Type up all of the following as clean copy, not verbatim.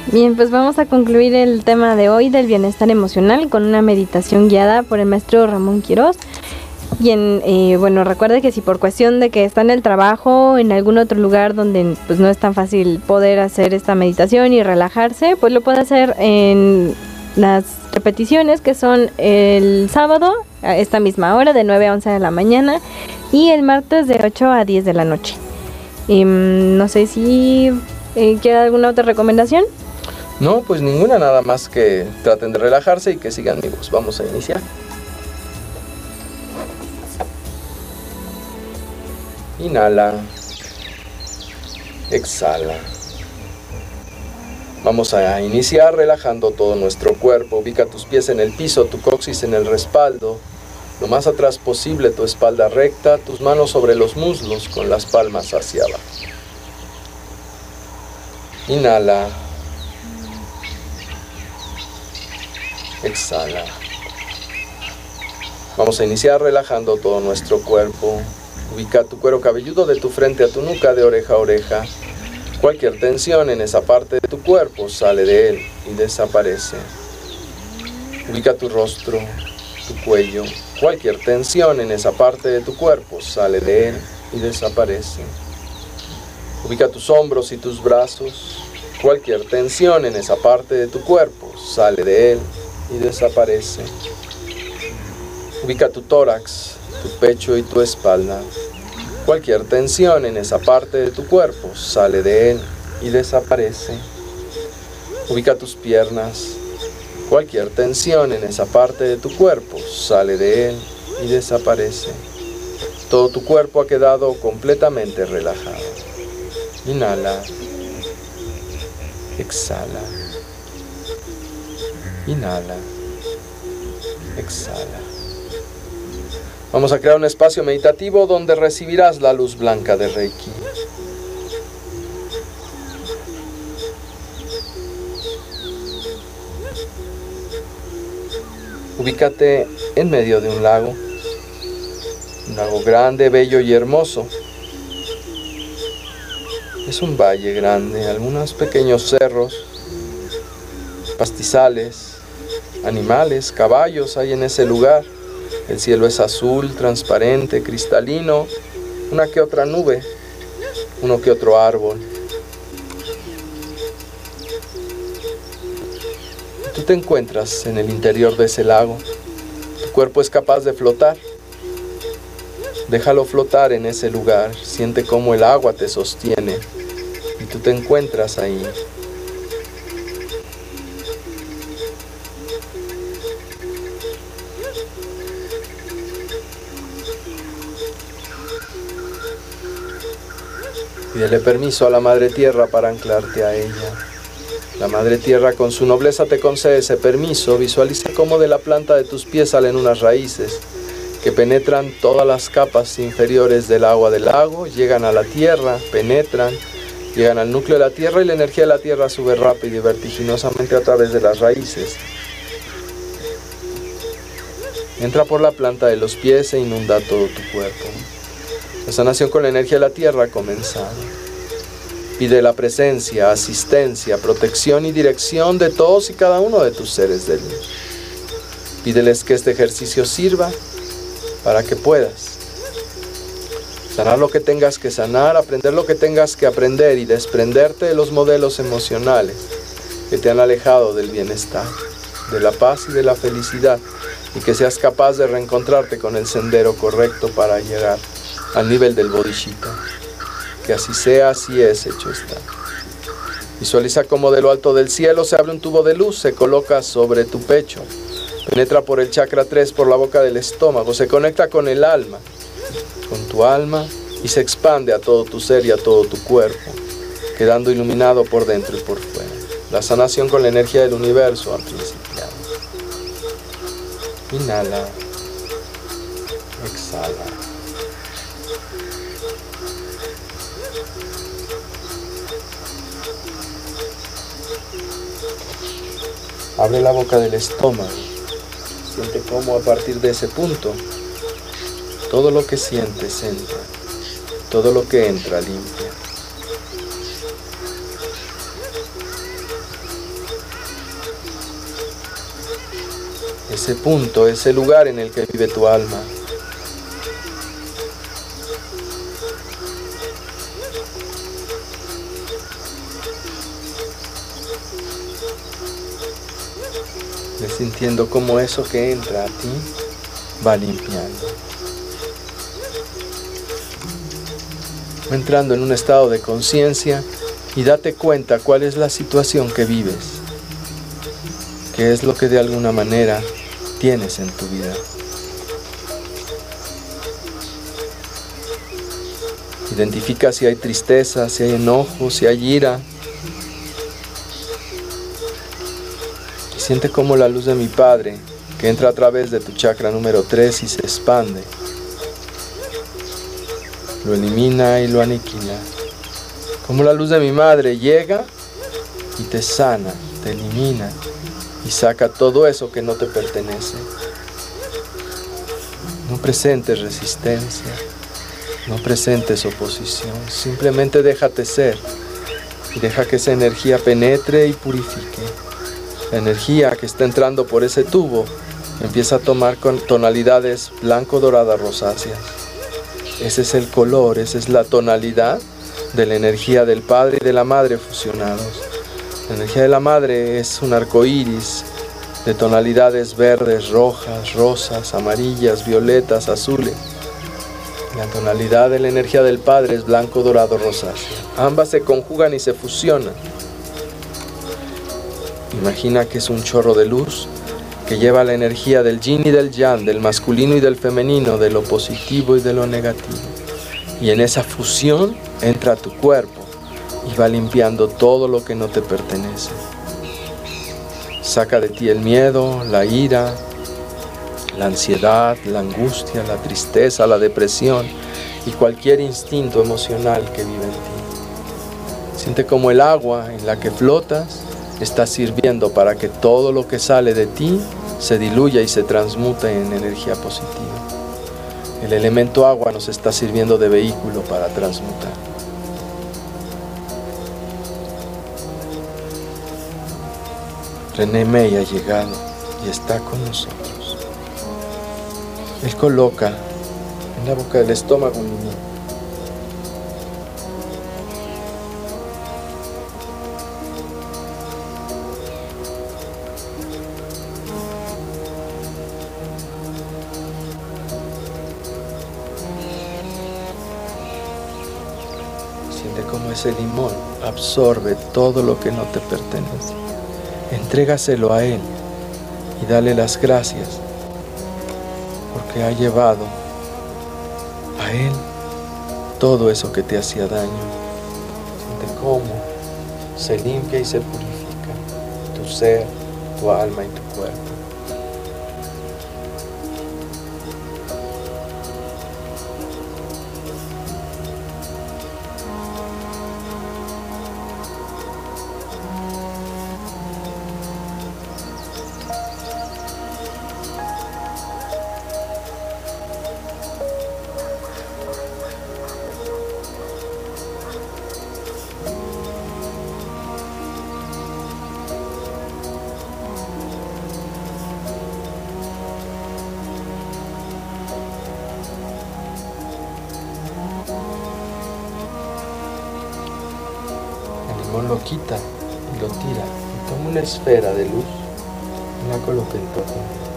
Bien, pues vamos a concluir el tema de hoy del bienestar emocional con una meditación guiada por el maestro Ramón Quiroz. Y bueno, recuerde que si por cuestión de que está en el trabajo o en algún otro lugar donde pues no es tan fácil poder hacer esta meditación y relajarse, pues lo puede hacer en las repeticiones, que son el sábado a esta misma hora de 9 a 11 de la mañana y el martes de 8 a 10 de la noche. No sé si quiere alguna otra recomendación. No, pues ninguna, nada más que traten de relajarse y que sigan mi voz. Vamos a iniciar. Inhala. Exhala. Vamos a iniciar relajando todo nuestro cuerpo. Ubica tus pies en el piso, tu coxis en el respaldo. Lo más atrás posible, tu espalda recta, tus manos sobre los muslos con las palmas hacia abajo. Inhala. Exhala. Vamos a iniciar relajando todo nuestro cuerpo. Ubica tu cuero cabelludo de tu frente a tu nuca, de oreja a oreja. Cualquier tensión en esa parte de tu cuerpo sale de él y desaparece. Ubica tu rostro, tu cuello. Cualquier tensión en esa parte de tu cuerpo sale de él y desaparece. Ubica tus hombros y tus brazos. Cualquier tensión en esa parte de tu cuerpo sale de él y desaparece. Ubica tu tórax, tu pecho y tu espalda. Cualquier tensión en esa parte de tu cuerpo sale de él y desaparece. Ubica tus piernas. Cualquier tensión en esa parte de tu cuerpo sale de él y desaparece. Todo tu cuerpo ha quedado completamente relajado. Inhala. Exhala. Inhala. Exhala. Vamos a crear un espacio meditativo donde recibirás la luz blanca de Reiki. Ubícate en medio de un lago grande, bello y hermoso. Es un valle grande, algunos pequeños cerros, pastizales, animales, caballos hay en ese lugar. El cielo es azul, transparente, cristalino, una que otra nube, uno que otro árbol. Tú te encuentras en el interior de ese lago. Tu cuerpo es capaz de flotar. Déjalo flotar en ese lugar. Siente cómo el agua te sostiene y tú te encuentras ahí. Pídele permiso a la Madre Tierra para anclarte a ella. La Madre Tierra con su nobleza te concede ese permiso. Visualiza cómo de la planta de tus pies salen unas raíces que penetran todas las capas inferiores del agua del lago, llegan a la tierra, penetran, llegan al núcleo de la tierra y la energía de la tierra sube rápido y vertiginosamente a través de las raíces. Entra por la planta de los pies e inunda todo tu cuerpo. La sanación con la energía de la tierra ha comenzado. Pide la presencia, asistencia, protección y dirección de todos y cada uno de tus seres de luz. Pídeles que este ejercicio sirva para que puedas sanar lo que tengas que sanar, aprender lo que tengas que aprender y desprenderte de los modelos emocionales que te han alejado del bienestar, de la paz y de la felicidad, y que seas capaz de reencontrarte con el sendero correcto para llegar al nivel del Bodhisattva. Que así sea, así es, hecho está. Visualiza cómo de lo alto del cielo se abre un tubo de luz, se coloca sobre tu pecho, penetra por el chakra 3, por la boca del estómago, se conecta con el alma, con tu alma, y se expande a todo tu ser y a todo tu cuerpo, quedando iluminado por dentro y por fuera. La sanación con la energía del universo ha principiado. Inhala. Exhala. Abre la boca del estómago. Siente cómo a partir de ese punto, todo lo que sientes entra, todo lo que entra limpia. ese punto, ese lugar en el que vive tu alma. Ve sintiendo cómo eso que entra a ti va limpiando. Va entrando en un estado de conciencia y date cuenta cuál es la situación que vives. ¿Qué es lo que de alguna manera tienes en tu vida? Identifica si hay tristeza, si hay enojo, si hay ira. Y siente cómo la luz de mi Padre, que entra a través de tu chakra número 3 y se expande, lo elimina y lo aniquila. Como la luz de mi Madre llega y te sana, te elimina y saca todo eso que no te pertenece. No presentes resistencia, no presentes oposición, simplemente déjate ser y deja que esa energía penetre y purifique. La energía que está entrando por ese tubo empieza a tomar con tonalidades blanco, dorada, rosáceas. Ese es el color, esa es la tonalidad de la energía del Padre y de la Madre fusionados. La energía de la Madre es un arco iris de tonalidades verdes, rojas, rosas, amarillas, violetas, azules. La tonalidad de la energía del Padre es blanco, dorado, rosáceo. Ambas se conjugan y se fusionan. Imagina que es un chorro de luz que lleva la energía del yin y del yang, del masculino y del femenino, de lo positivo y de lo negativo. Y en esa fusión entra a tu cuerpo y va limpiando todo lo que no te pertenece. Saca de ti el miedo, la ira, la ansiedad, la angustia, la tristeza, la depresión y cualquier instinto emocional que vive en ti. Siente como el agua en la que flotas está sirviendo para que todo lo que sale de ti se diluya y se transmute en energía positiva. El elemento agua nos está sirviendo de vehículo para transmutar. René May ha llegado y está con nosotros. Él coloca en la boca del estómago un limón. Siente cómo ese limón absorbe todo lo que no te pertenece. Entrégaselo a Él y dale las gracias porque ha llevado a Él todo eso que te hacía daño. Siente cómo se limpia y se purifica tu ser, tu alma y tu cuerpo. Lo quita y lo tira y toma una esfera de luz y la coloca en torno.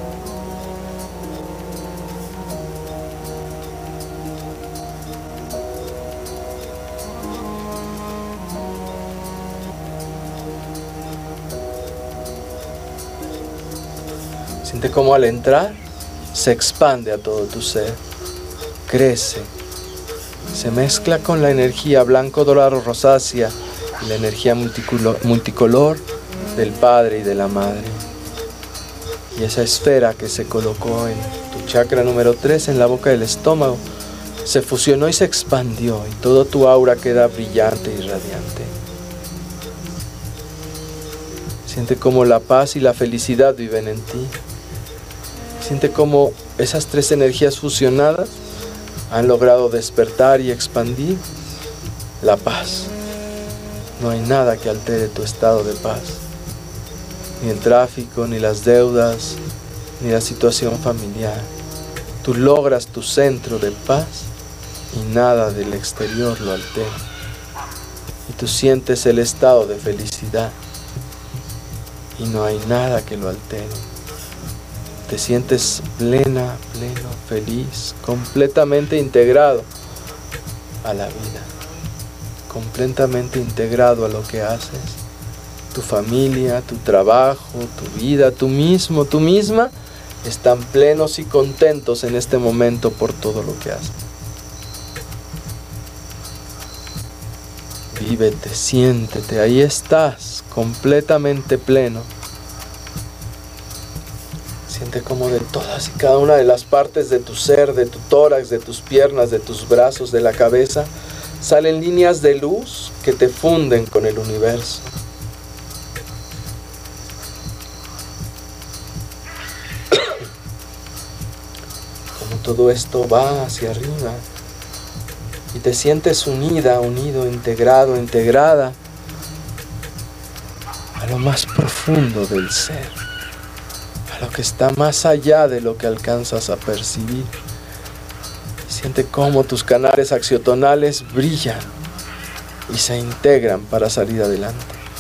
Siente cómo al entrar se expande a todo tu ser, crece, se mezcla con la energía blanco, dorado, rosácea y la energía multicolor del Padre y de la Madre. Y esa esfera que se colocó en tu chakra número 3 en la boca del estómago se fusionó y se expandió y todo tu aura queda brillante y radiante. Siente cómo la paz y la felicidad viven en ti. Siente cómo esas tres energías fusionadas han logrado despertar y expandir la paz. No hay nada que altere tu estado de paz, ni el tráfico, ni las deudas, ni la situación familiar. Tú logras tu centro de paz y nada del exterior lo altera. Y tú sientes el estado de felicidad y no hay nada que lo altere. Te sientes pleno, feliz, completamente integrado a la vida, completamente integrado a lo que haces, tu familia, tu trabajo, tu vida, tú mismo, tú misma, están plenos y contentos en este momento por todo lo que haces. Vívete, siéntete, ahí estás, completamente pleno. Siente como de todas y cada una de las partes de tu ser, de tu tórax, de tus piernas, de tus brazos, de la cabeza, salen líneas de luz que te funden con el universo. Como todo esto va hacia arriba y te sientes unida, unido, integrado, integrada a lo más profundo del ser, a lo que está más allá de lo que alcanzas a percibir. Siente cómo tus canales axiotonales brillan y se integran para salir adelante.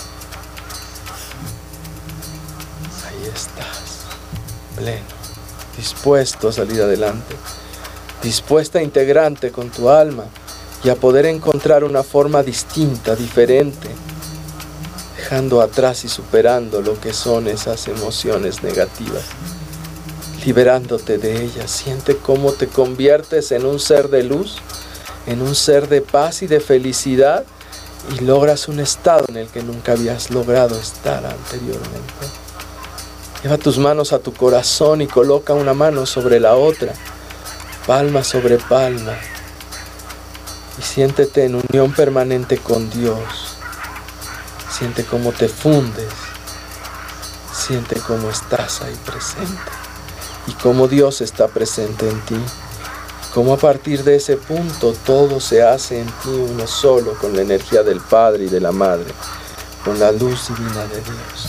Ahí estás, pleno, dispuesto a salir adelante, dispuesta a integrarte con tu alma y a poder encontrar una forma distinta, diferente, dejando atrás y superando lo que son esas emociones negativas, liberándote de ellas. Siente cómo te conviertes en un ser de luz, en un ser de paz y de felicidad, y logras un estado en el que nunca habías logrado estar anteriormente. Lleva tus manos a tu corazón y coloca una mano sobre la otra, palma sobre palma, y siéntete en unión permanente con Dios. Siente cómo te fundes, siente cómo estás ahí presente y cómo Dios está presente en ti. Cómo a partir de ese punto todo se hace en ti uno solo con la energía del Padre y de la Madre, con la luz divina de Dios.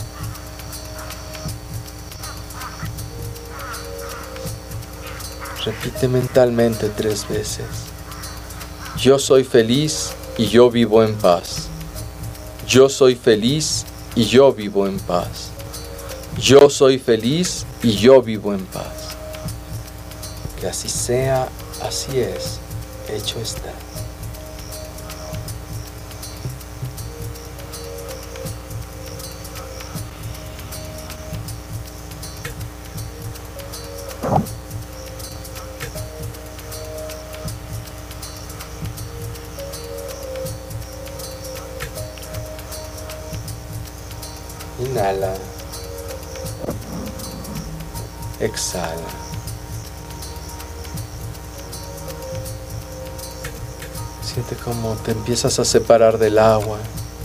Repite mentalmente 3 veces. Yo soy feliz y yo vivo en paz. Yo soy feliz y yo vivo en paz. Yo soy feliz y yo vivo en paz. Que así sea, así es, hecho está. Inhala. Exhala. Siente cómo te empiezas a separar del agua.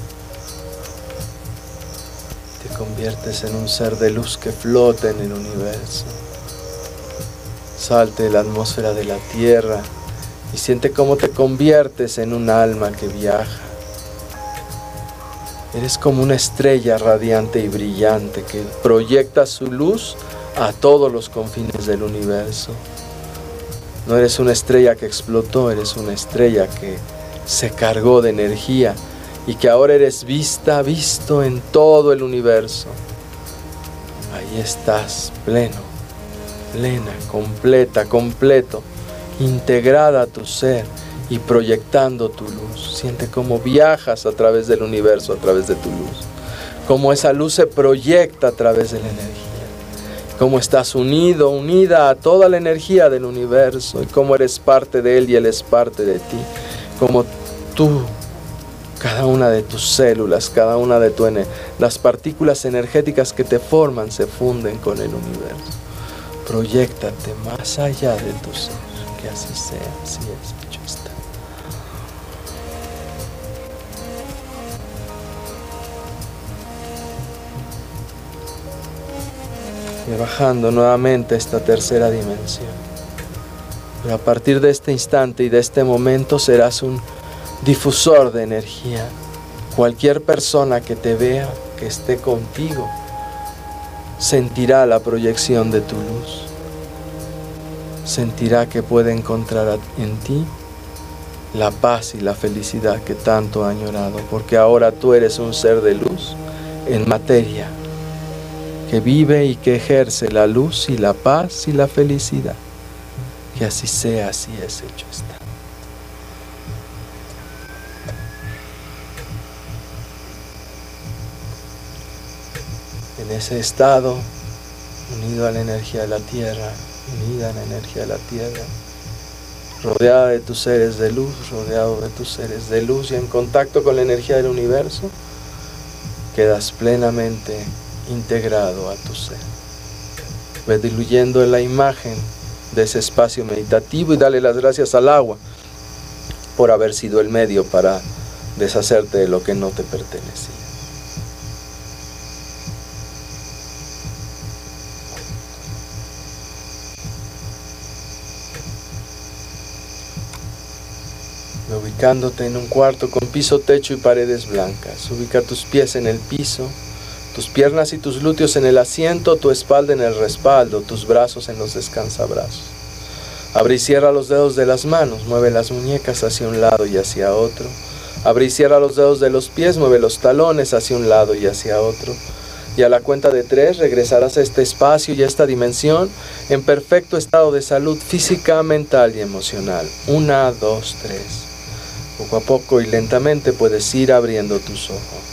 Te conviertes en un ser de luz que flota en el universo. Salte de la atmósfera de la tierra y siente cómo te conviertes en un alma que viaja. Eres como una estrella radiante y brillante que proyecta su luz a todos los confines del universo. No eres una estrella que explotó, eres una estrella que se cargó de energía y que ahora eres visto en todo el universo. Ahí estás, pleno, plena, completa, completo, integrada a tu ser y proyectando tu luz. Siente cómo viajas a través del universo, a través de tu luz. Cómo esa luz se proyecta a través de la energía. Cómo estás unido, unida a toda la energía del universo y cómo eres parte de él y él es parte de ti. Como tú, cada una de tus células, cada una de las partículas energéticas que te forman se funden con el universo. Proyéctate más allá de tu ser, que así sea, así es, hecho está. Y bajando nuevamente a esta tercera dimensión. Pero a partir de este instante y de este momento serás un difusor de energía. Cualquier persona que te vea, que esté contigo, sentirá la proyección de tu luz. Sentirá que puede encontrar en ti la paz y la felicidad que tanto ha añorado, porque ahora tú eres un ser de luz en materia, que vive y que ejerce la luz y la paz y la felicidad. Que así sea, así es, hecho está. En ese estado, unido a la energía de la tierra, unida a la energía de la tierra, rodeada de tus seres de luz, rodeado de tus seres de luz y en contacto con la energía del universo, quedas plenamente integrado a tu ser. Ve diluyendo en la imagen de ese espacio meditativo y dale las gracias al agua por haber sido el medio para deshacerte de lo que no te pertenecía. Ubicándote en un cuarto con piso, techo y paredes blancas. Ubica tus pies en el piso, tus piernas y tus glúteos en el asiento, tu espalda en el respaldo, tus brazos en los descansabrazos. Abre y cierra los dedos de las manos, mueve las muñecas hacia un lado y hacia otro. Abre y cierra los dedos de los pies, mueve los talones hacia un lado y hacia otro. Y a la cuenta de 3 regresarás a este espacio y a esta dimensión en perfecto estado de salud física, mental y emocional. 1, 2, 3. Poco a poco y lentamente puedes ir abriendo tus ojos.